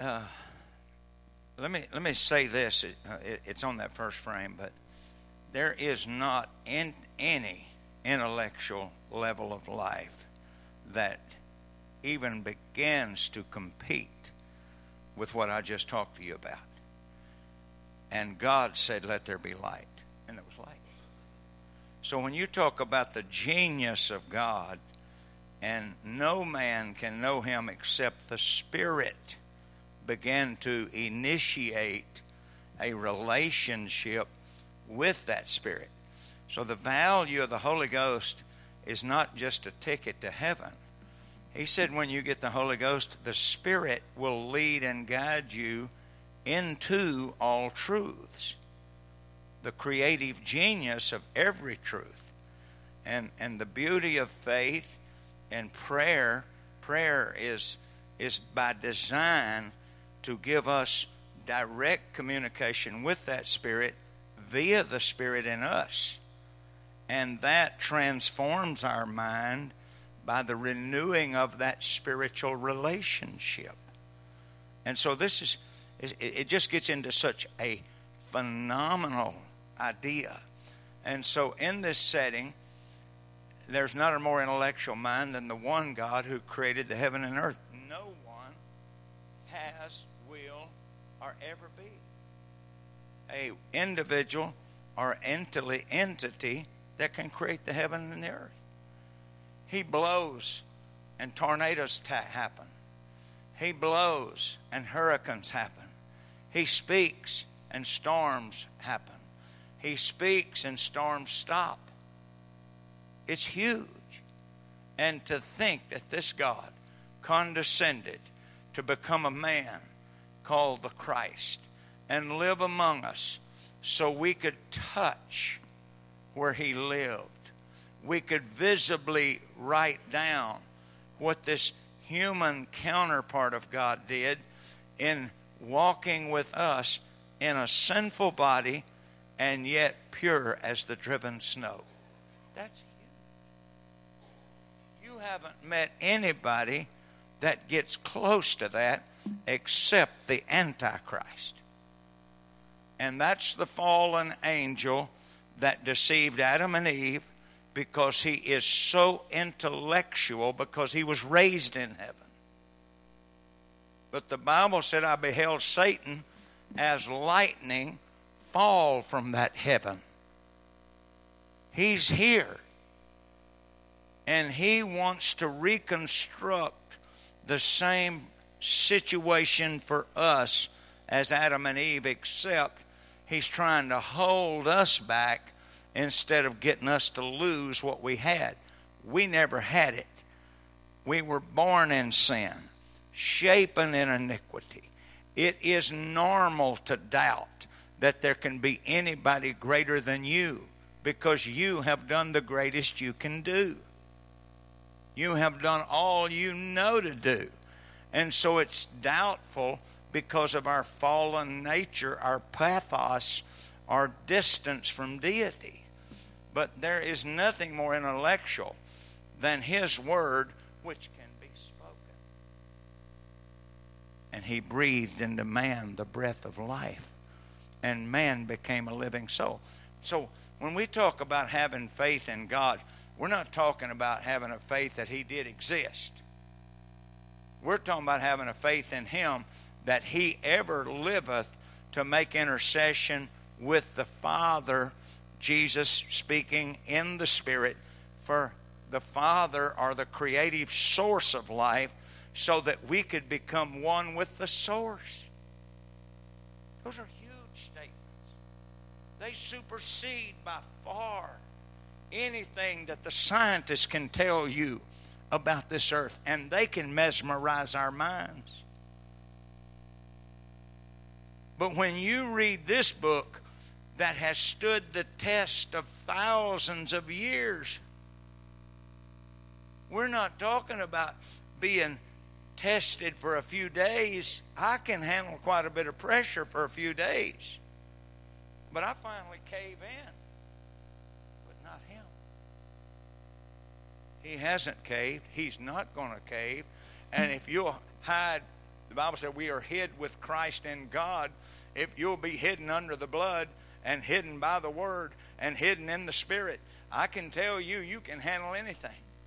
Let me say this. It's on that first frame, but there is not in any intellectual level of life that even begins to compete with what I just talked to you about. And God said, "Let there be light," and there was light. So when you talk about the genius of God, and no man can know him except the Spirit began to initiate a relationship with that Spirit. So the value of the Holy Ghost is not just a ticket to heaven. He said when you get the Holy Ghost, the Spirit will lead and guide you into all truths. The creative genius of every truth. And the beauty of faith and prayer is by design to give us direct communication with that Spirit via the Spirit in us. And that transforms our mind by the renewing of that spiritual relationship. And so it just gets into such a phenomenal idea. And so in this setting, there's not a more intellectual mind than the one God who created the heaven and earth. No one has, will, or ever be a individual or entity that can create the heaven and the earth. He blows and tornadoes happen. He blows and hurricanes happen. He speaks and storms happen. He speaks and storms stop. It's huge. And to think that this God condescended to become a man called the Christ and live among us so we could touch where he lived. We could visibly write down what this human counterpart of God did in walking with us in a sinful body and yet pure as the driven snow. That's huge. You haven't met anybody that gets close to that except the Antichrist. And that's the fallen angel that deceived Adam and Eve because he is so intellectual because he was raised in heaven. But the Bible said, I beheld Satan as lightning fall from that heaven. He's here. And he wants to reconstruct the same situation for us as Adam and Eve, except he's trying to hold us back instead of getting us to lose what we had. We never had it. We were born in sin, shapen in iniquity. It is normal to doubt that there can be anybody greater than you because you have done the greatest you can do. You have done all you know to do. And so it's doubtful because of our fallen nature, our pathos, our distance from deity. But there is nothing more intellectual than his word, which can be spoken. And he breathed into man the breath of life, and man became a living soul. So when we talk about having faith in God, we're not talking about having a faith that he did exist. We're talking about having a faith in him that he ever liveth to make intercession with the Father, Jesus speaking in the Spirit, for the Father or the creative source of life, so that we could become one with the source. Those are huge statements. They supersede by far anything that the scientists can tell you about this earth, and they can mesmerize our minds. But when you read this book that has stood the test of thousands of years, we're not talking about being tested for a few days. I can handle quite a bit of pressure for a few days. But I finally cave in. But not him. He hasn't caved. He's not going to cave. And if you'll hide The Bible said we are hid with Christ in God. If you'll be hidden under the blood and hidden by the Word and hidden in the Spirit, I can tell you, you can handle anything.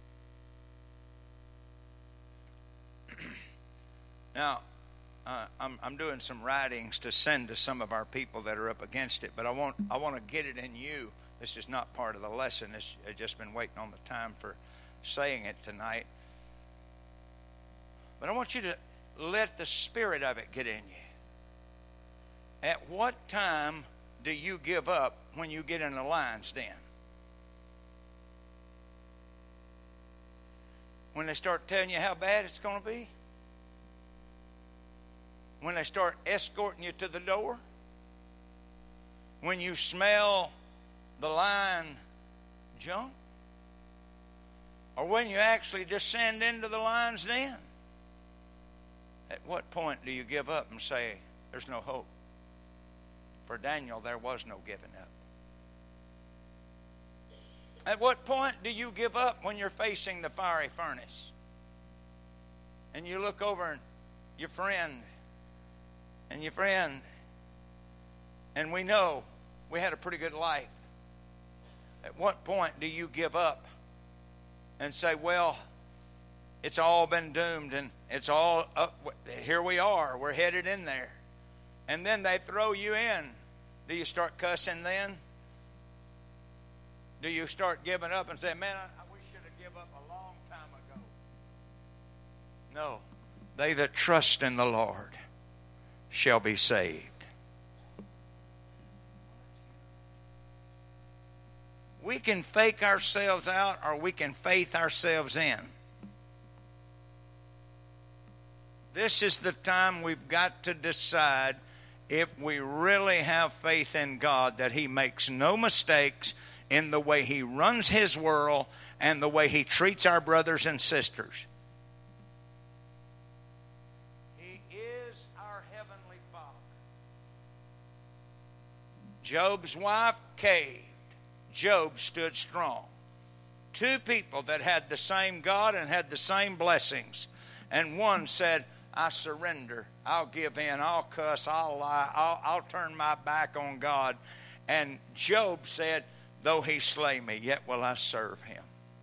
Now, I'm doing some writings to send to some of our people that are up against it, but I want to get it in you. This is not part of the lesson. I've just been waiting on the time for saying it tonight. But I want you to let the spirit of it get in you. At what time do you give up when you get in a lion's den? When they start telling you how bad it's going to be? When they start escorting you to the door? When you smell the lion junk? Or when you actually descend into the lion's den? At what point do you give up and say, there's no hope? For Daniel, there was no giving up. At what point do you give up when you're facing the fiery furnace? And you look over and your friend, and we know we had a pretty good life. At what point do you give up and say, well, it's all been doomed and it's all up, here we are, we're headed in there. And then they throw you in. Do you start cussing then? Do you start giving up and say, man, we should have given up a long time ago? No. They that trust in the Lord shall be saved. We can fake ourselves out or we can faith ourselves in. This is the time we've got to decide if we really have faith in God, that He makes no mistakes in the way He runs His world and the way He treats our brothers and sisters. He is our Heavenly Father. Job's wife caved. Job stood strong. Two people that had the same God and had the same blessings. And one said, I surrender. I'll give in. I'll cuss. I'll lie. I'll turn my back on God. And Job said, though He slay me, yet will I serve Him.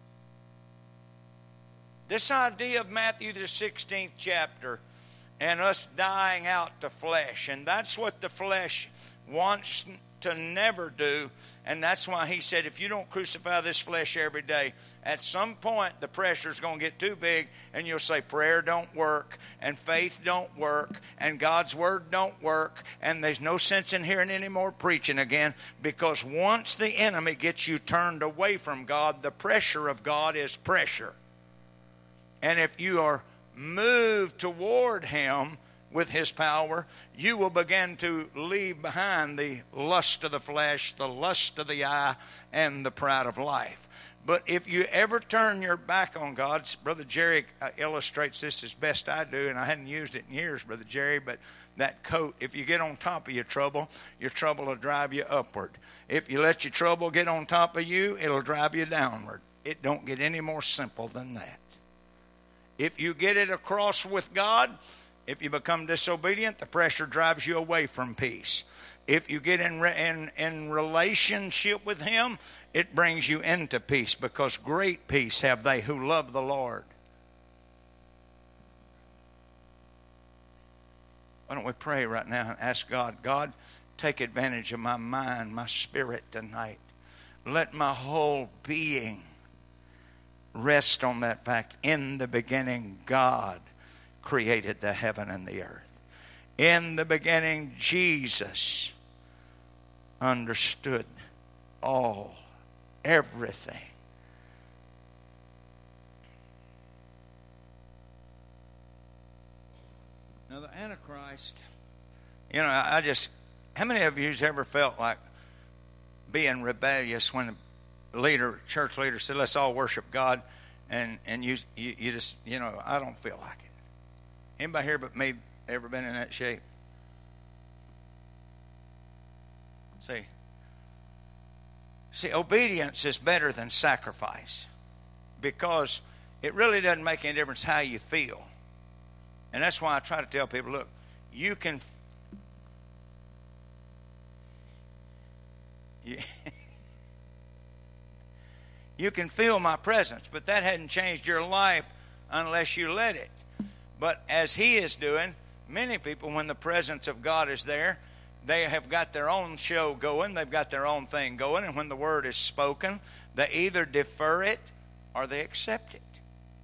This idea of Matthew the 16th chapter and us dying out to flesh, and that's what the flesh wants to never do. And that's why He said, if you don't crucify this flesh every day, at some point the pressure's going to get too big and you'll say prayer don't work and faith don't work and God's word don't work and there's no sense in hearing any more preaching again, because once the enemy gets you turned away from God, the pressure of God is pressure. And if you are moved toward Him with His power, you will begin to leave behind the lust of the flesh, the lust of the eye, and the pride of life. But if you ever turn your back on God, Brother Jerry illustrates this as best I do, and I hadn't used it in years, Brother Jerry, but that coat, if you get on top of your trouble will drive you upward. If you let your trouble get on top of you, it'll drive you downward. It don't get any more simple than that. If you get it across with God, if you become disobedient, the pressure drives you away from peace. If you get in relationship with Him, it brings you into peace, because great peace have they who love the Lord. Why don't we pray right now and ask God, God, take advantage of my mind, my spirit tonight. Let my whole being rest on that fact. In the beginning, God created the heaven and the earth. In the beginning, Jesus understood all, everything. Now the Antichrist, how many of you has ever felt like being rebellious when the church leader said, let's all worship God, and you just, I don't feel like it. Anybody here but me ever been in that shape? See, obedience is better than sacrifice, because it really doesn't make any difference how you feel. And that's why I try to tell people, look, you can you can feel my presence, but that hadn't changed your life unless you let it. But as he is doing, many people, when the presence of God is there, they have got their own show going. They've got their own thing going. And when the word is spoken, they either defer it or they accept it.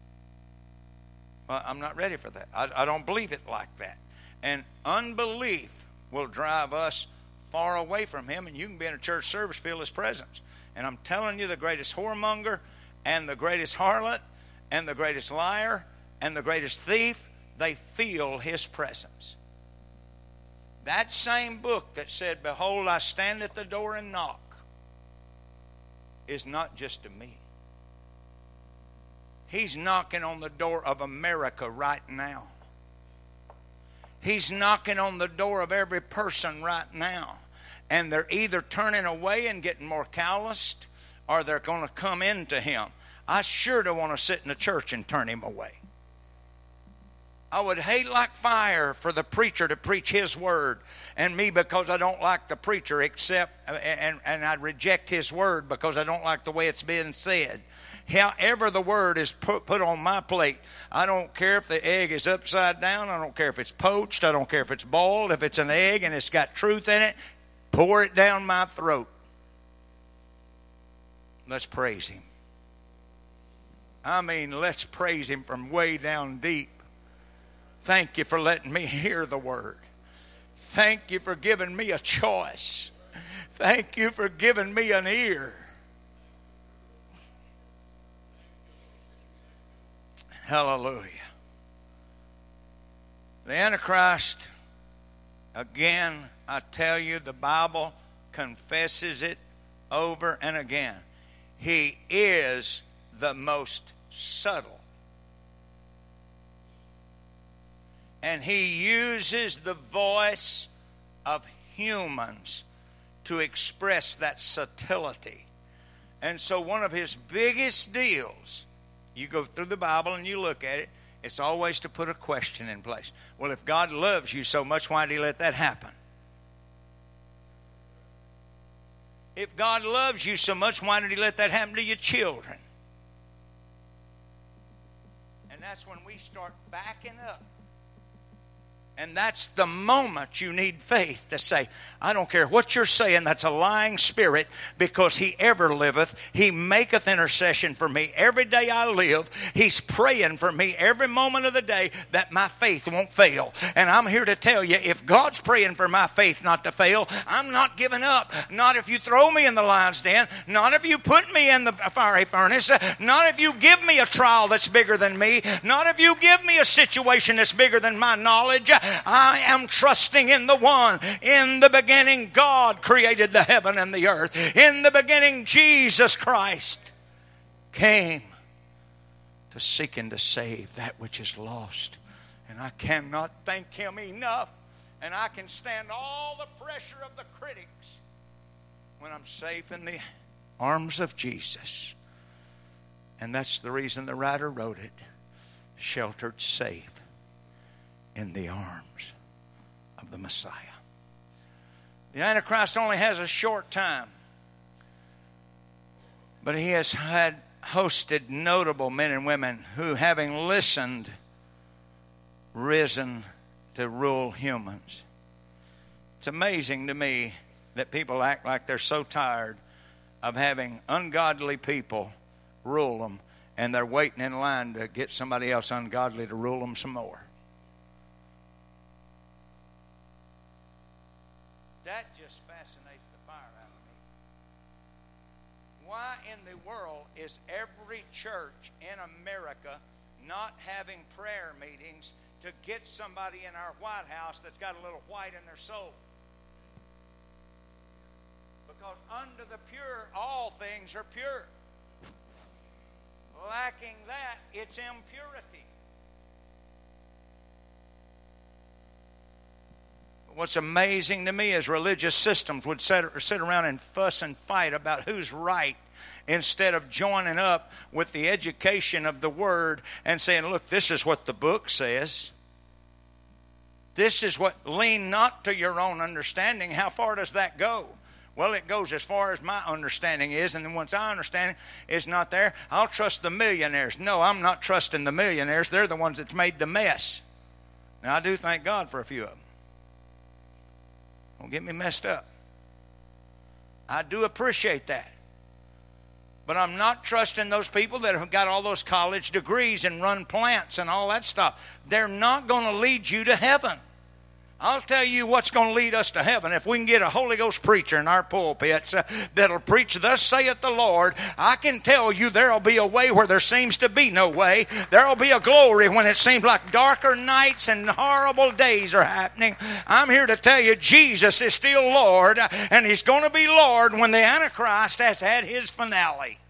Well, I'm not ready for that. I don't believe it like that. And unbelief will drive us far away from him. And you can be in a church service, feel his presence. And I'm telling you, the greatest whoremonger and the greatest harlot and the greatest liar and the greatest thief, they feel his presence. That same book that said, behold, I stand at the door and knock, is not just to me. He's knocking on the door of America right now. He's knocking on the door of every person right now. And they're either turning away and getting more calloused, or they're going to come into him. I sure don't want to sit in the church and turn him away. I would hate like fire for the preacher to preach his word, and me, because I don't like the preacher, and I'd reject his word because I don't like the way it's being said. However the word is put on my plate, I don't care if the egg is upside down, I don't care if it's poached, I don't care if it's boiled, if it's an egg and it's got truth in it, pour it down my throat. Let's praise him. I mean, let's praise him from way down deep. Thank you for letting me hear the word. Thank you for giving me a choice. Thank you for giving me an ear. Hallelujah. The Antichrist, again, I tell you, the Bible confesses it over and again. He is the most subtle. And he uses the voice of humans to express that subtlety. And so one of his biggest deals, you go through the Bible and you look at it, it's always to put a question in place. Well, if God loves you so much, why did he let that happen? If God loves you so much, why did he let that happen to your children? And that's when we start backing up. And that's the moment you need faith to say, I don't care what you're saying, that's a lying spirit, because he ever liveth. He maketh intercession for me every day I live. He's praying for me every moment of the day that my faith won't fail. And I'm here to tell you, if God's praying for my faith not to fail, I'm not giving up. Not if you throw me in the lion's den. Not if you put me in the fiery furnace. Not if you give me a trial that's bigger than me. Not if you give me a situation that's bigger than my knowledge. I am trusting in the one. In the beginning, God created the heaven and the earth. In the beginning, Jesus Christ came to seek and to save that which is lost. And I cannot thank him enough. And I can stand all the pressure of the critics when I'm safe in the arms of Jesus. And that's the reason the writer wrote it. Sheltered safe in the arms of the Messiah. The Antichrist only has a short time, but he has hosted notable men and women who, having listened, risen to rule humans. It's amazing to me that people act like they're so tired of having ungodly people rule them, and they're waiting in line to get somebody else ungodly to rule them some more. That just fascinates the fire out of me. Why in the world is every church in America not having prayer meetings to get somebody in our White House that's got a little white in their soul? Because under the pure, all things are pure. Lacking that, it's impurity. What's amazing to me is religious systems would sit around and fuss and fight about who's right, instead of joining up with the education of the Word and saying, look, this is what the book says. This is what, lean not to your own understanding. How far does that go? Well, it goes as far as my understanding is, and then once I understand it's not there, I'll trust the millionaires. No, I'm not trusting the millionaires. They're the ones that's made the mess. Now, I do thank God for a few of them. Don't get me messed up. I do appreciate that. But I'm not trusting those people that have got all those college degrees and run plants and all that stuff. They're not going to lead you to heaven. I'll tell you what's going to lead us to heaven. If we can get a Holy Ghost preacher in our pulpits that'll preach, thus saith the Lord, I can tell you there'll be a way where there seems to be no way. There'll be a glory when it seems like darker nights and horrible days are happening. I'm here to tell you Jesus is still Lord, and He's going to be Lord when the Antichrist has had his finale.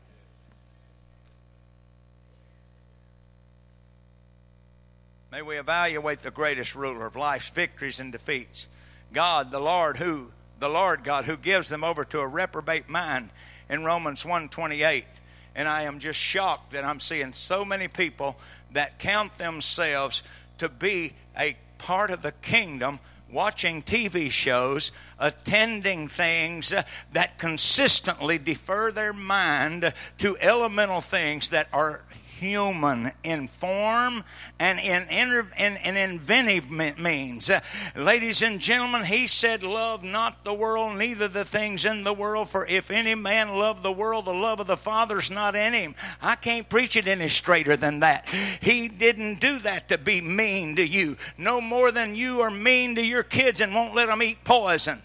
May we evaluate the greatest ruler of life's victories and defeats. God, the Lord God, who gives them over to a reprobate mind in Romans 1:28. And I am just shocked that I'm seeing so many people that count themselves to be a part of the kingdom, watching TV shows, attending things that consistently defer their mind to elemental things that are human in form and in inventive means. Ladies and gentlemen, He said, love not the world, neither the things in the world. For if any man love the world, the love of the Father's not in him. I can't preach it any straighter than that. He didn't do that to be mean to you, no more than you are mean to your kids and won't let them eat poison.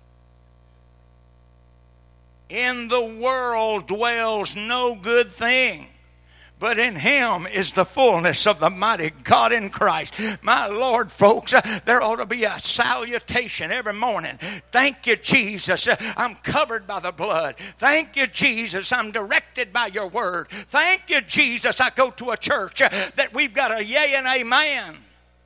In the world dwells no good thing, but in Him is the fullness of the mighty God in Christ. My Lord, folks, there ought to be a salutation every morning. Thank you, Jesus. I'm covered by the blood. Thank you, Jesus. I'm directed by your word. Thank you, Jesus. I go to a church that we've got a yea and amen.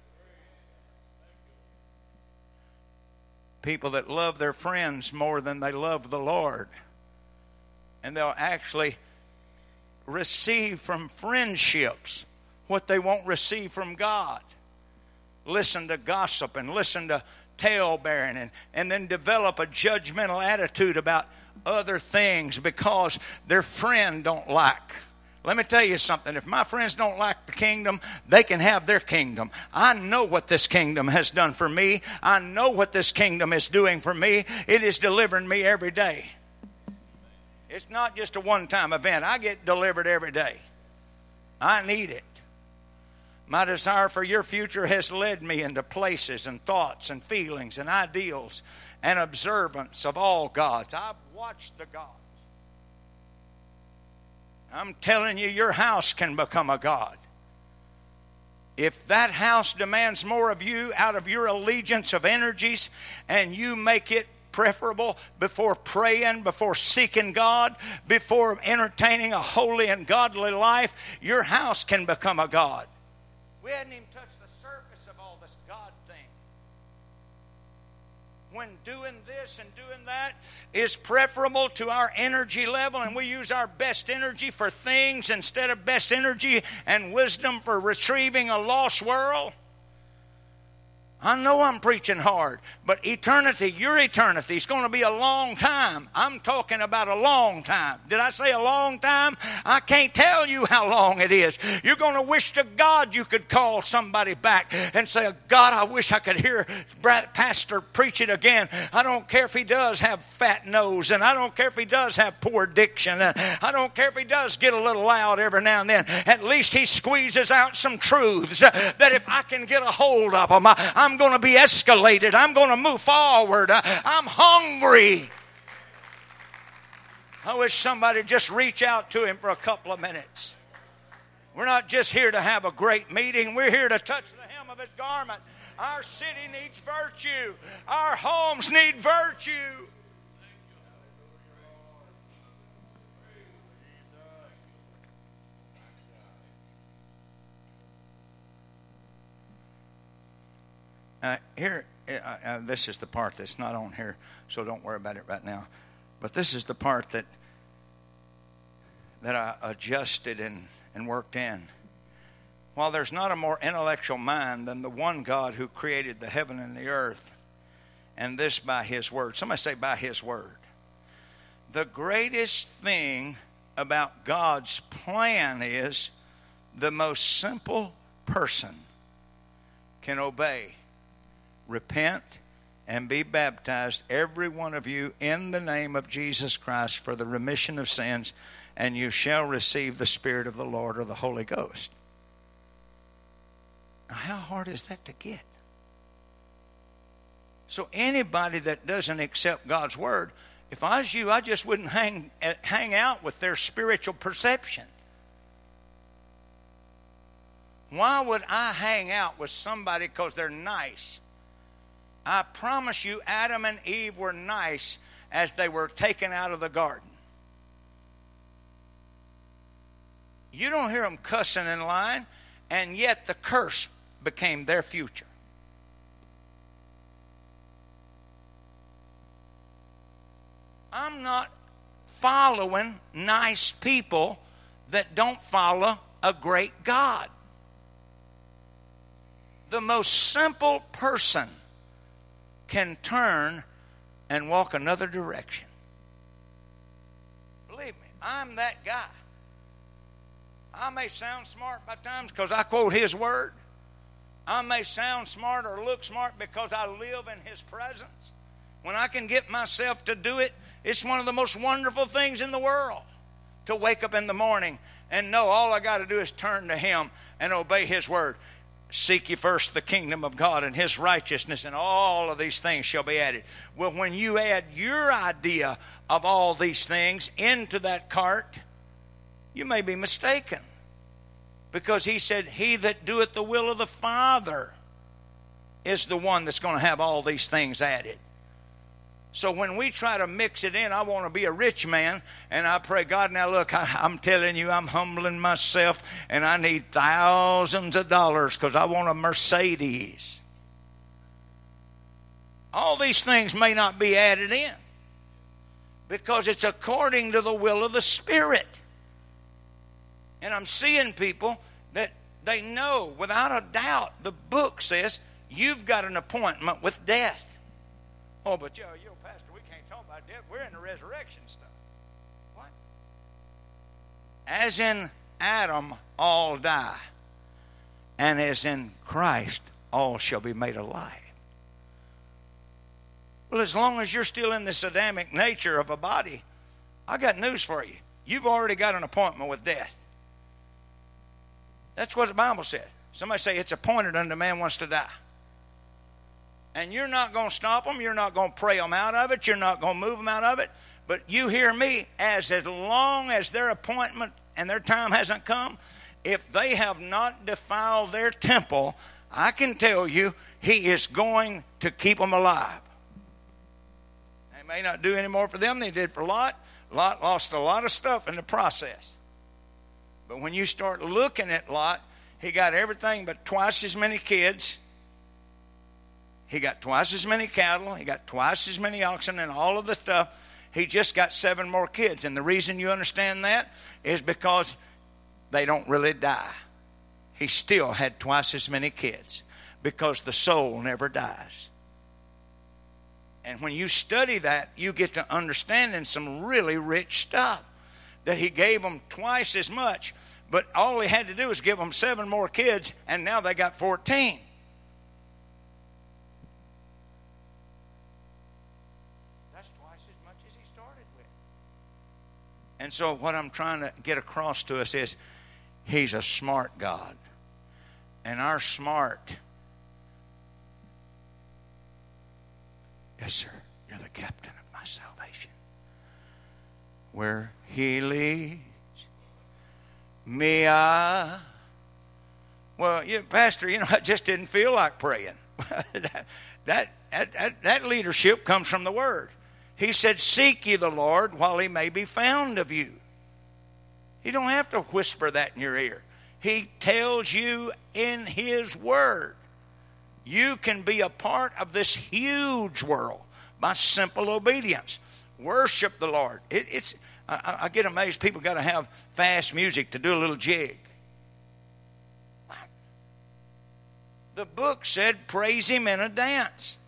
People that love their friends more than they love the Lord. And they'll actually receive from friendships what they won't receive from God. Listen to gossip and listen to talebearing and then develop a judgmental attitude about other things because their friend don't like. Let me tell you something. If my friends don't like the kingdom, they can have their kingdom. I know what this kingdom has done for me. I know what this kingdom is doing for me. It is delivering me every day. It's not just a one-time event. I get delivered every day. I need it. My desire for your future has led me into places and thoughts and feelings and ideals and observance of all gods. I've watched the gods. I'm telling you, your house can become a god. If that house demands more of you out of your allegiance of energies and you make it preferable before praying, before seeking God, before entertaining a holy and godly life, your house can become a god. We hadn't even touched the surface of all this God thing. When doing this and doing that is preferable to our energy level, and we use our best energy for things instead of best energy and wisdom for retrieving a lost world. I know I'm preaching hard, but eternity, your eternity is going to be a long time. I'm talking about a long time. Did I say a long time? I can't tell you how long it is. You're going to wish to God you could call somebody back and say, God, I wish I could hear Pastor preach it again. I don't care if he does have fat nose, and I don't care if he does have poor diction, and I don't care if he does get a little loud every now and then. At least he squeezes out some truths that if I can get a hold of them, I'm going to be escalated. I'm going to move forward. I'm hungry. I wish somebody would just reach out to him for a couple of minutes. We're not just here to have a great meeting. We're here to touch the hem of his garment. Our city needs virtue. Our homes need virtue. This is the part that's not on here, so don't worry about it right now. But this is the part that I adjusted and worked in. while there's not a more intellectual mind than the one God who created the heaven and the earth, and this by His word. Somebody say, by His word. The greatest thing about God's plan is the most simple person can obey, repent, and be baptized, every one of you, in the name of Jesus Christ for the remission of sins, and you shall receive the Spirit of the Lord or the Holy Ghost. Now, how hard is that to get? So anybody that doesn't accept God's word, if I was you, I just wouldn't hang out with their spiritual perception. Why would I hang out with somebody because they're nice? I promise you, Adam and Eve were nice as they were taken out of the garden. You don't hear them cussing and lying, and yet the curse became their future. I'm not following nice people that don't follow a great God. The most simple person can turn and walk another direction. Believe me, I'm that guy. I may sound smart by times because I quote His word. I may sound smart or look smart because I live in His presence. When I can get myself to do it, it's one of the most wonderful things in the world to wake up in the morning and know all I got to do is turn to Him and obey His word. Seek ye first the kingdom of God and His righteousness, and all of these things shall be added. Well, when you add your idea of all these things into that cart, you may be mistaken. Because He said, he that doeth the will of the Father is the one that's going to have all these things added. So when we try to mix it in, I want to be a rich man, and I pray, God, now look, I'm telling you, I'm humbling myself, and I need thousands of dollars because I want a Mercedes. All these things may not be added in because it's according to the will of the Spirit. And I'm seeing people that they know without a doubt, the book says, you've got an appointment with death. Oh, but Pastor, we can't talk about death. We're in the resurrection stuff. What? As in Adam, all die. And as in Christ, all shall be made alive. Well, as long as you're still in this Adamic nature of a body, I got news for you. You've already got an appointment with death. That's what the Bible said. Somebody say it's appointed unto man once to die. And you're not going to stop them. You're not going to pray them out of it. You're not going to move them out of it. But you hear me, as long as their appointment and their time hasn't come, if they have not defiled their temple, I can tell you He is going to keep them alive. They may not do any more for them than He did for Lot. Lot lost a lot of stuff in the process. But when you start looking at Lot, he got everything but twice as many kids. He got twice as many cattle. He got twice as many oxen and all of the stuff. He just got 7 more kids. And the reason you understand that is because they don't really die. He still had twice as many kids because the soul never dies. And when you study that, you get to understanding some really rich stuff. That He gave them twice as much, but all He had to do was give them 7 more kids, and now they got 14. That's twice as much as He started with. And so what I'm trying to get across to us is He's a smart God. And our smart, yes, sir, you're the captain of my salvation. Where He leads me, Well, Pastor, I just didn't feel like praying. that leadership comes from the Word. He said, seek ye the Lord while He may be found of you. You don't have to whisper that in your ear. He tells you in His Word. You can be a part of this huge world by simple obedience. Worship the Lord. I get amazed people got to have fast music to do a little jig. The book said, praise him in a dance.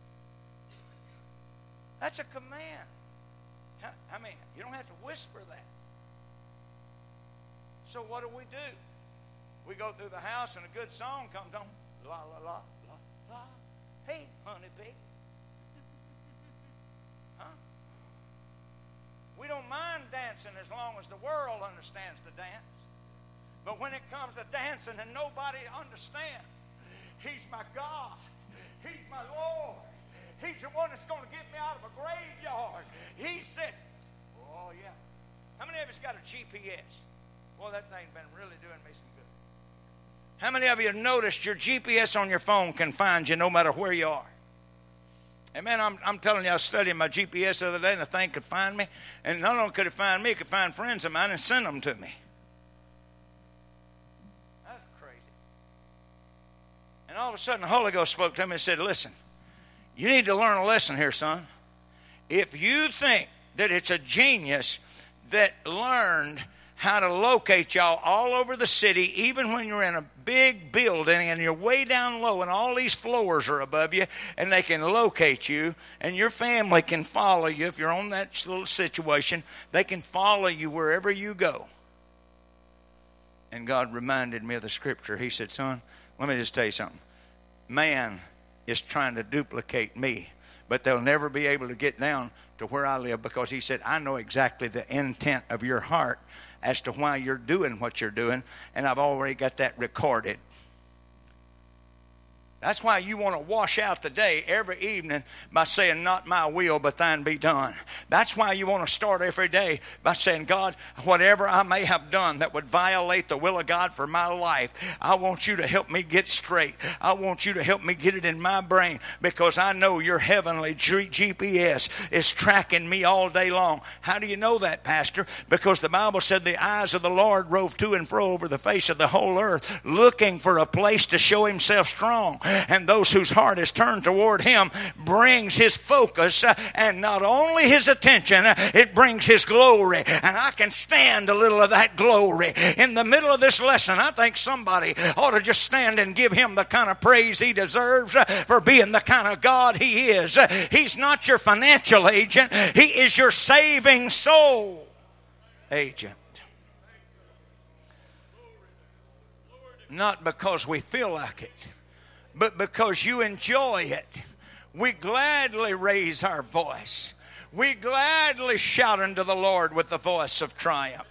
That's a command. I mean, you don't have to whisper that. So what do? We go through the house and a good song comes on. La, la, la, la, la. Hey, honeybee. Huh? We don't mind dancing as long as the world understands the dance. But when it comes to dancing and nobody understands, He's my God. He's my Lord. He's the one that's going to get me out of a graveyard. He said, oh, yeah. How many of us got a GPS? Well, that thing's been really doing me some good. How many of you have noticed your GPS on your phone can find you no matter where you are? And man, I'm telling you, I was studying my GPS the other day, and the thing could find me. And not only could it find me, it could find friends of mine and send them to me. That's crazy. And all of a sudden, the Holy Ghost spoke to me and said, listen, you need to learn a lesson here, son. If you think that it's a genius that learned how to locate y'all all over the city, even when you're in a big building and you're way down low and all these floors are above you, and they can locate you and your family can follow you. If you're on that little situation, they can follow you wherever you go. And God reminded me of the scripture. He said, son, let me just tell you something. Man is trying to duplicate me, but they'll never be able to get down to where I live, because he said, I know exactly the intent of your heart as to why you're doing what you're doing, and I've already got that recorded. That's why you want to wash out the day every evening by saying, not my will, but thine be done. That's why you want to start every day by saying, God, whatever I may have done that would violate the will of God for my life, I want you to help me get straight. I want you to help me get it in my brain, because I know your heavenly GPS is tracking me all day long. How do you know that, Pastor? Because the Bible said the eyes of the Lord rove to and fro over the face of the whole earth, looking for a place to show himself strong. And those whose heart is turned toward him brings his focus, and not only his attention, it brings his glory. And I can stand a little of that glory. In the middle of this lesson, I think somebody ought to just stand and give him the kind of praise he deserves for being the kind of God he is. He's not your financial agent. He is your saving soul agent. Not because we feel like it, but because you enjoy it. We gladly raise our voice. We gladly shout unto the Lord with the voice of triumph.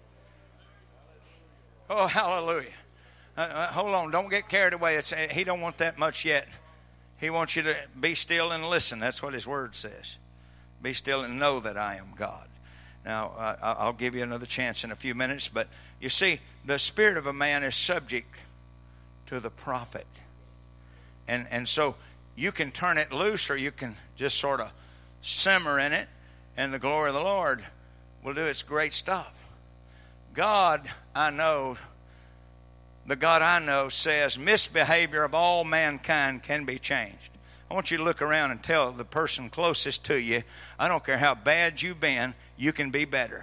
Oh, hallelujah. Hold on, don't get carried away. He don't want that much yet. He wants you to be still and listen. That's what his word says. Be still and know that I am God. Now, I'll give you another chance in a few minutes, but you see, the spirit of a man is subject to the prophet. And so you can turn it loose, or you can just sort of simmer in it, and the glory of the Lord will do its great stuff. God, I know, the God I know says misbehavior of all mankind can be changed. I want you to look around and tell the person closest to you, I don't care how bad you've been, you can be better.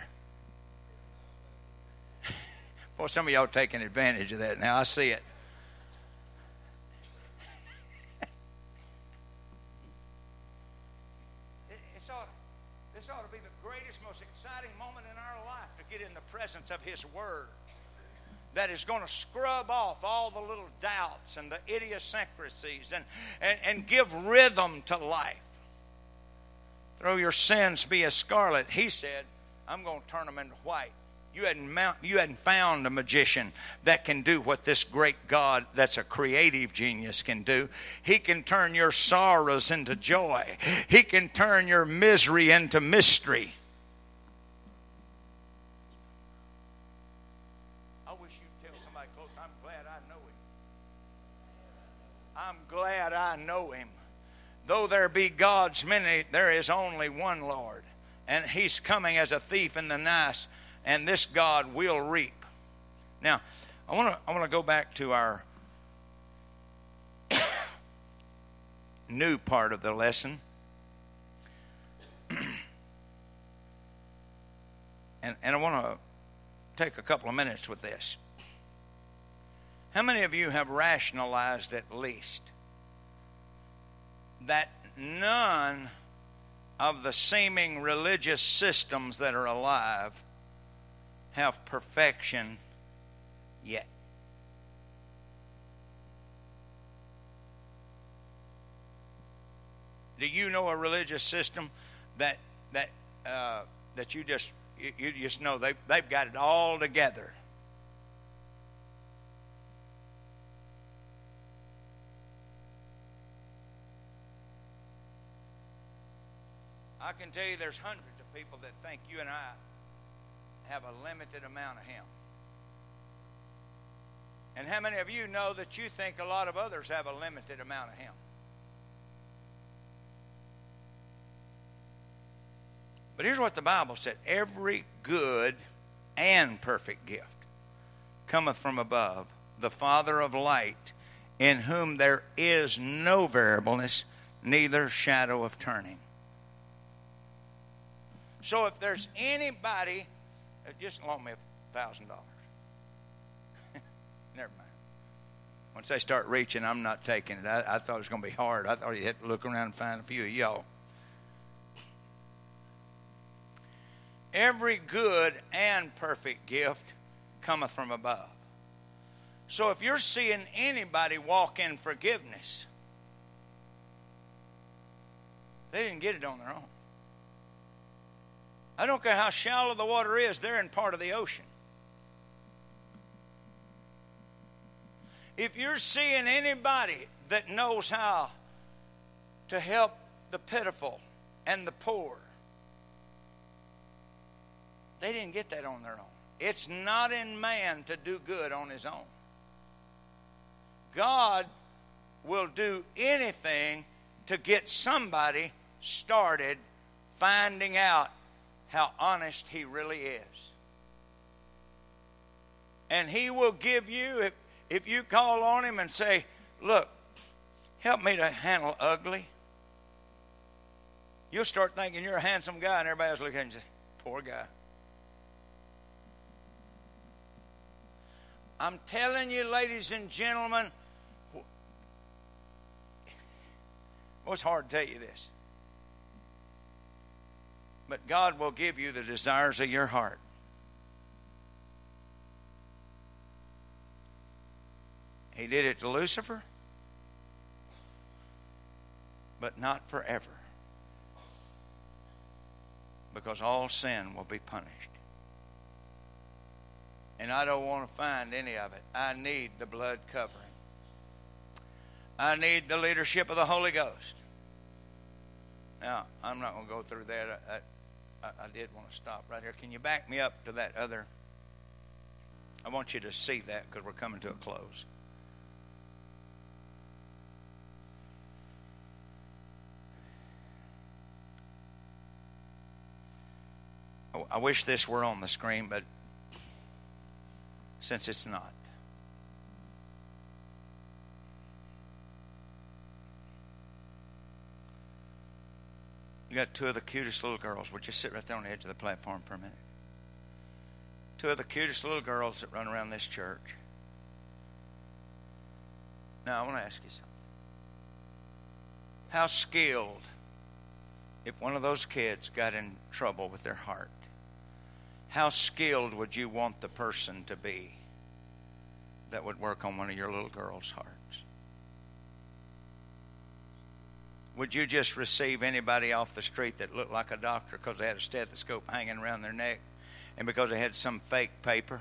Boy, some of y'all are taking advantage of that now. I see it. This ought to be the greatest, most exciting moment in our life, to get in the presence of his word that is going to scrub off all the little doubts and the idiosyncrasies and give rhythm to life. Though your sins be as scarlet, he said, I'm going to turn them into white. You hadn't found a magician that can do what this great God that's a creative genius can do. He can turn your sorrows into joy. He can turn your misery into mystery. I wish you'd tell somebody close, I'm glad I know him. I'm glad I know him. Though there be gods many, there is only one Lord. And he's coming as a thief in the night. And this God will reap. Now, I want to go back to our new part of the lesson. and I want to take a couple of minutes with this. How many of you have rationalized at least that none of the seeming religious systems that are alive have perfection yet? Do you know a religious system that you just know they've got it all together? I can tell you there's hundreds of people that think you and I have a limited amount of Him. And how many of you know that you think a lot of others have a limited amount of Him? But here's what the Bible said. Every good and perfect gift cometh from above, the Father of light, in whom there is no variableness, neither shadow of turning. So if there's anybody, just loan me $1,000. Never mind. Once they start reaching, I'm not taking it. I thought it was going to be hard. I thought you'd have to look around and find a few of y'all. Every good and perfect gift cometh from above. So if you're seeing anybody walk in forgiveness, they didn't get it on their own. I don't care how shallow the water is, they're in part of the ocean. If you're seeing anybody that knows how to help the pitiful and the poor, they didn't get that on their own. It's not in man to do good on his own. God will do anything to get somebody started finding out how honest he really is. And He will give you, if you call on Him and say, look, help me to handle ugly, you'll start thinking you're a handsome guy, and everybody else looking at you and say, poor guy. I'm telling you, ladies and gentlemen, well, it's hard to tell you this, but God will give you the desires of your heart. He did it to Lucifer, but not forever, because all sin will be punished. And I don't want to find any of it. I need the blood covering. I need the leadership of the Holy Ghost. Now, I'm not going to go through that. I did want to stop right here. Can you back me up to that other? I want you to see that because we're coming to a close. I wish this were on the screen, but since it's not. You got two of the cutest little girls. Would you sit right there on the edge of the platform for a minute? Two of the cutest little girls that run around this church. Now, I want to ask you something. How skilled, if one of those kids got in trouble with their heart, how skilled would you want the person to be that would work on one of your little girls' hearts? Would you just receive anybody off the street that looked like a doctor because they had a stethoscope hanging around their neck and because they had some fake paper?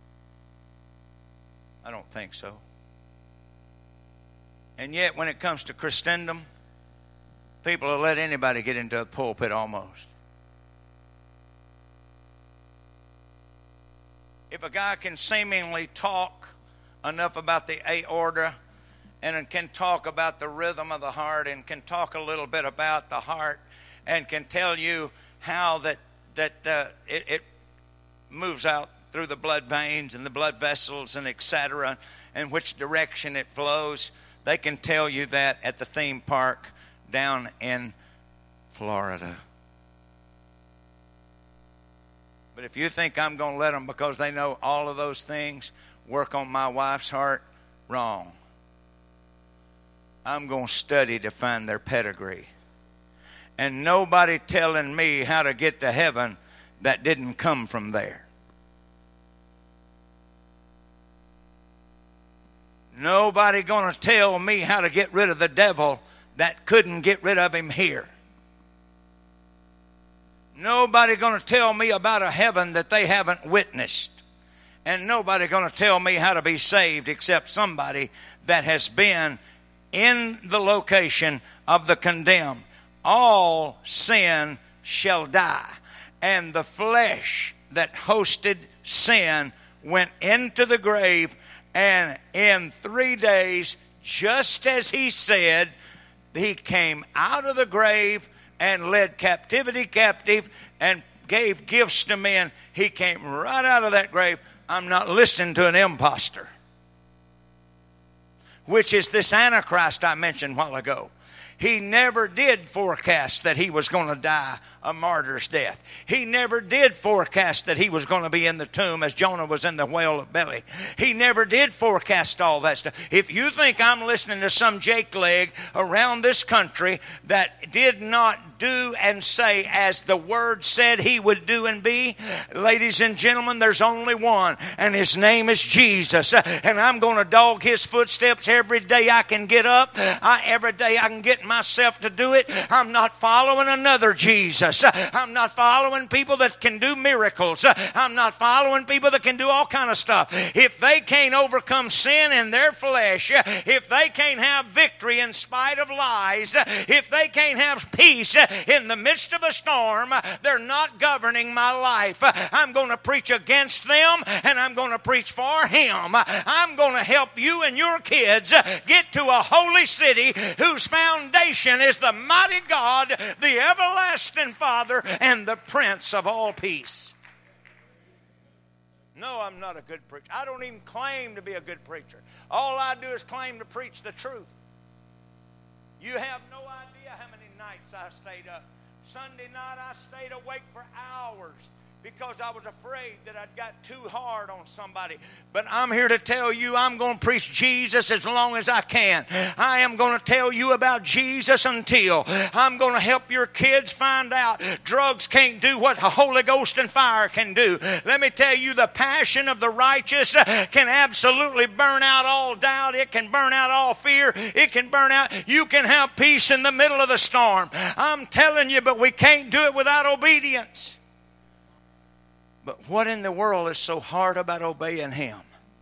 I don't think so. And yet, when it comes to Christendom, people will let anybody get into a pulpit almost. If a guy can seemingly talk enough about the aorta and can talk about the rhythm of the heart and can talk a little bit about the heart and can tell you how it moves out through the blood veins and the blood vessels and etc., and which direction it flows, they can tell you that at the theme park down in Florida. But if you think I'm going to let them, because they know all of those things, work on my wife's heart, Wrong. I'm going to study to find their pedigree. And nobody telling me how to get to heaven that didn't come from there. Nobody going to tell me how to get rid of the devil that couldn't get rid of him here. Nobody going to tell me about a heaven that they haven't witnessed. And nobody going to tell me how to be saved except somebody that has been in the location of the condemned. All sin shall die. And the flesh that hosted sin went into the grave, and in 3 days, just as he said, he came out of the grave and led captivity captive and gave gifts to men. He came right out of that grave. I'm not listening to an imposter, which is this Antichrist I mentioned a while ago. He never did forecast that he was going to die a martyr's death. He never did forecast that he was going to be in the tomb as Jonah was in the whale belly. He never did forecast all that stuff. If you think I'm listening to some Jake leg around this country that did not do and say as the word said he would do and be, ladies and gentlemen, there's only one, and his name is Jesus. And I'm going to dog his footsteps every day I can get up. Every day I can get myself to do it. I'm not following another Jesus. I'm not following people that can do miracles. I'm not following people that can do all kind of stuff. If they can't overcome sin in their flesh, if they can't have victory in spite of lies, if they can't have peace in the midst of a storm, they're not governing my life. I'm going to preach against them, and I'm going to preach for him. I'm going to help you and your kids get to a holy city whose foundation is the mighty God, the everlasting Father, and the Prince of all peace. No, I'm not a good preacher. I don't even claim to be a good preacher. All I do is claim to preach the truth. You have no idea how many nights I stayed up. Sunday night I stayed awake for hours because I was afraid that I'd got too hard on somebody. But I'm here to tell you I'm going to preach Jesus as long as I can. I am going to tell you about Jesus until I'm going to help your kids find out drugs can't do what the Holy Ghost and fire can do. Let me tell you, the passion of the righteous can absolutely burn out all doubt. It can burn out all fear. It can burn out. You can have peace in the middle of the storm. I'm telling you, but we can't do it without obedience. But what in the world is so hard about obeying him?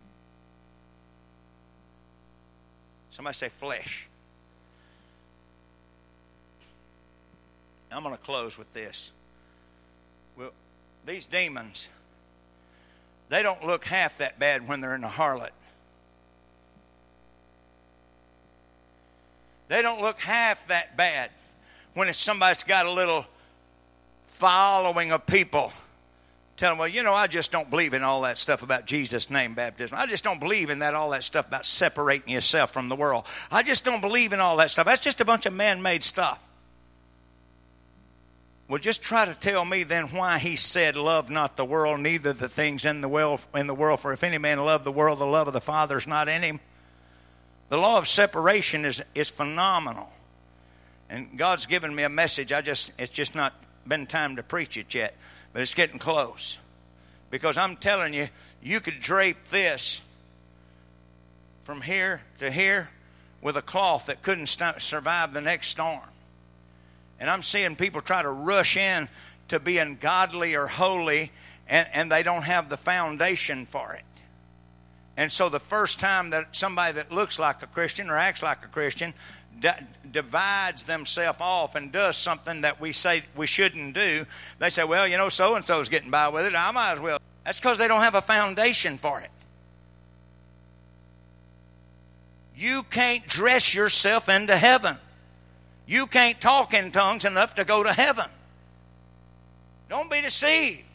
Somebody say flesh. I'm going to close with this. Well, these demons, they don't look half that bad when they're in a harlot. They don't look half that bad when it's somebody's got a little following of people. Tell them, well, you know, I just don't believe in all that stuff about Jesus' name baptism. I just don't believe in all that stuff about separating yourself from the world. I just don't believe in all that stuff. That's just a bunch of man-made stuff. Well, just try to tell me then why he said, love not the world, neither the things in the world. For if any man love the world, the love of the Father is not in him. The law of separation is phenomenal. And God's given me a message. It's just not been time to preach it yet. But it's getting close. Because I'm telling you, you could drape this from here to here with a cloth that couldn't survive the next storm. And I'm seeing people try to rush in to being godly or holy, and they don't have the foundation for it. And so the first time that somebody that looks like a Christian or acts like a Christian divides themselves off and does something that we say we shouldn't do, they say, well, you know, so-and-so's getting by with it, I might as well. That's because they don't have a foundation for it. You can't dress yourself into heaven. You can't talk in tongues enough to go to heaven. Don't be deceived.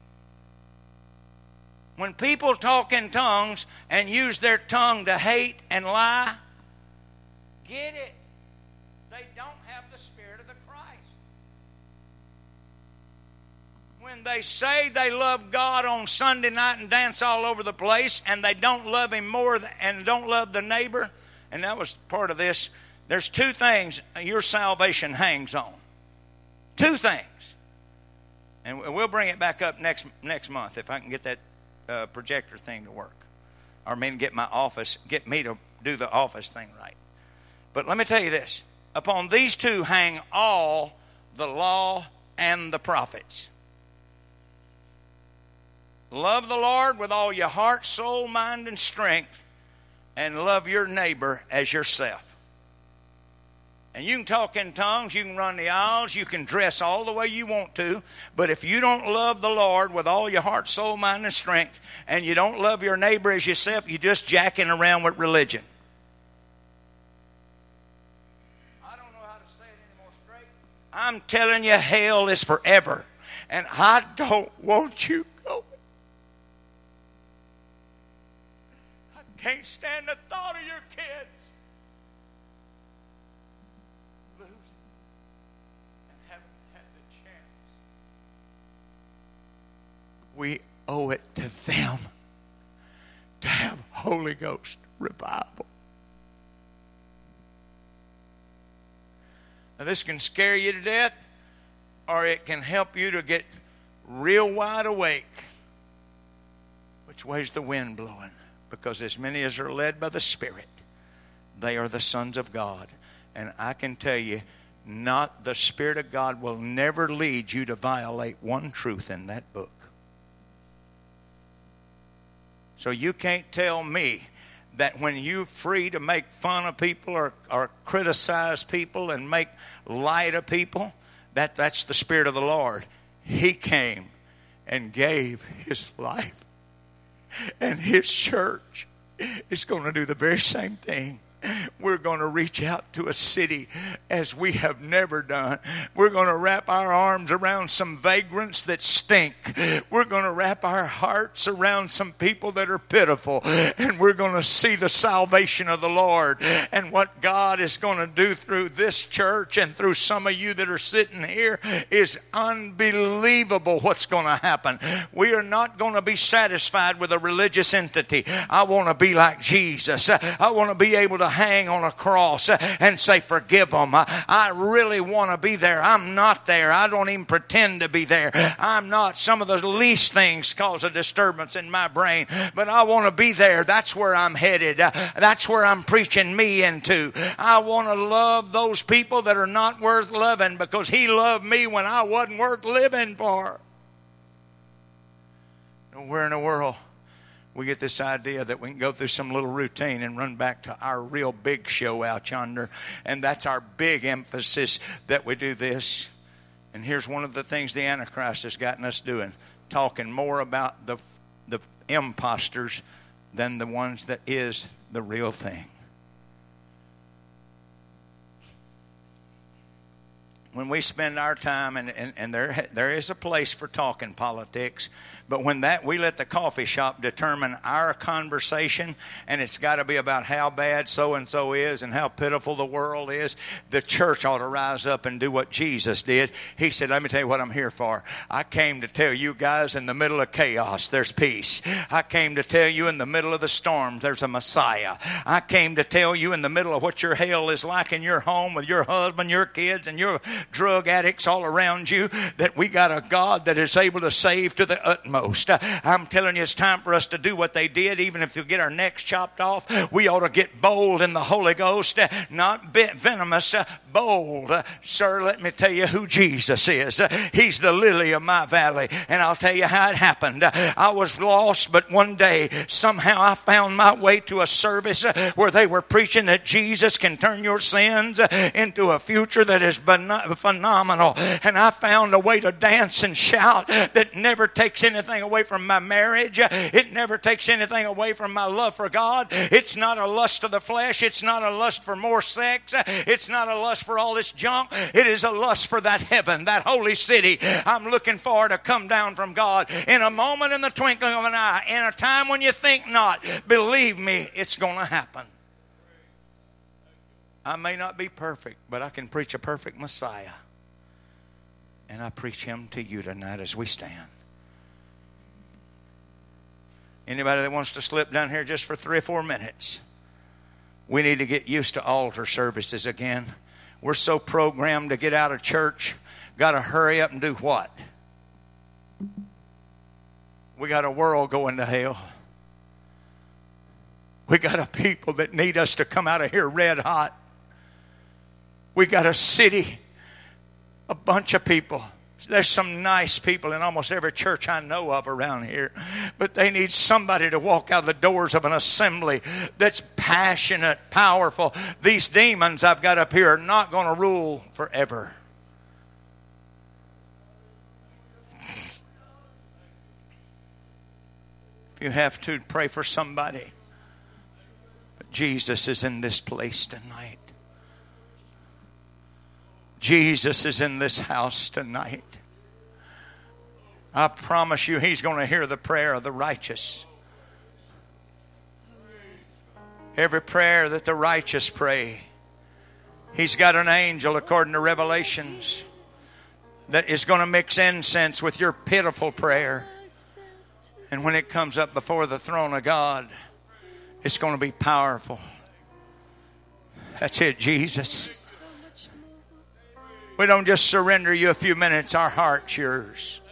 When people talk in tongues and use their tongue to hate and lie, get it. They don't have the Spirit of the Christ. When they say they love God on Sunday night and dance all over the place, and they don't love Him more and don't love the neighbor, and that was part of this, there's two things your salvation hangs on. Two things. And we'll bring it back up next month if I can get that projector thing to work. Or get me to do the office thing right. But let me tell you this. Upon these two hang all the law and the prophets. Love the Lord with all your heart, soul, mind, and strength, and love your neighbor as yourself. And you can talk in tongues, you can run the aisles, you can dress all the way you want to, but if you don't love the Lord with all your heart, soul, mind, and strength, and you don't love your neighbor as yourself, you're just jacking around with religion. I don't know how to say it any more straight. I'm telling you, hell is forever, and I don't want you going. I can't stand the thought of your kids losing and haven't had the chance. We owe it to them to have Holy Ghost revival. Now, this can scare you to death, or it can help you to get real wide awake. Which way's the wind blowing? Because as many as are led by the Spirit, they are the sons of God. And I can tell you, not the Spirit of God will never lead you to violate one truth in that book. So you can't tell me that when you're free to make fun of people or criticize people and make light of people, that's the Spirit of the Lord. He came and gave His life. And His church is going to do the very same thing. We're going to reach out to a city as we have never done. We're going to wrap our arms around some vagrants that stink. We're going to wrap our hearts around some people that are pitiful. And we're going to see the salvation of the Lord. And what God is going to do through this church and through some of you that are sitting here is unbelievable what's going to happen. We are not going to be satisfied with a religious entity. I want to be like Jesus. I want to be able to hang on a cross and say, forgive them. I really want to be there. I'm not there. I don't even pretend to be there. I'm not. Some of the least things cause a disturbance in my brain, but I want to be there. That's where I'm headed. That's where I'm preaching me into. I want to love those people that are not worth loving because He loved me when I wasn't worth living for. Nowhere in the world we get this idea that we can go through some little routine and run back to our real big show out yonder. And that's our big emphasis, that we do this. And here's one of the things the Antichrist has gotten us doing. Talking more about the imposters than the ones that is the real thing. When we spend our time, and there is a place for talking politics, but when we let the coffee shop determine our conversation, and it's got to be about how bad so-and-so is and how pitiful the world is, the church ought to rise up and do what Jesus did. He said, let me tell you what I'm here for. I came to tell you guys in the middle of chaos, there's peace. I came to tell you in the middle of the storm, there's a Messiah. I came to tell you in the middle of what your hell is like in your home with your husband, your kids, and your drug addicts all around you, that we got a God that is able to save to the utmost. I'm telling you, it's time for us to do what they did. Even if you get our necks chopped off, we ought to get bold in the Holy Ghost, not venomous, bold. Sir, let me tell you who Jesus is. He's the lily of my valley, and I'll tell you how it happened. I was lost, but one day somehow I found my way to a service where they were preaching that Jesus can turn your sins into a future that is phenomenal. And I found a way to dance and shout that never takes anything away from my marriage. It never takes anything away from my love for God. It's not a lust of the flesh. It's not a lust for more sex. It's not a lust for all this junk. It is a lust for that heaven, that holy city. I'm looking forward to come down from God in a moment, in the twinkling of an eye, in a time when you think not. Believe me, it's going to happen. I may not be perfect, but I can preach a perfect Messiah. And I preach Him to you tonight as we stand. Anybody that wants to slip down here just for 3 or 4 minutes? We need to get used to altar services again. We're so programmed to get out of church. Got to hurry up and do what? We got a world going to hell. We got a people that need us to come out of here red hot. We got a city, a bunch of people. There's some nice people in almost every church I know of around here. But they need somebody to walk out the doors of an assembly that's passionate, powerful. These demons I've got up here are not going to rule forever. If you have to, pray for somebody. But Jesus is in this place tonight. Jesus is in this house tonight. I promise you, He's going to hear the prayer of the righteous. Every prayer that the righteous pray, He's got an angel, according to Revelations, that is going to mix incense with your pitiful prayer. And when it comes up before the throne of God, it's going to be powerful. That's it, Jesus. We don't just surrender you a few minutes. Our heart's yours.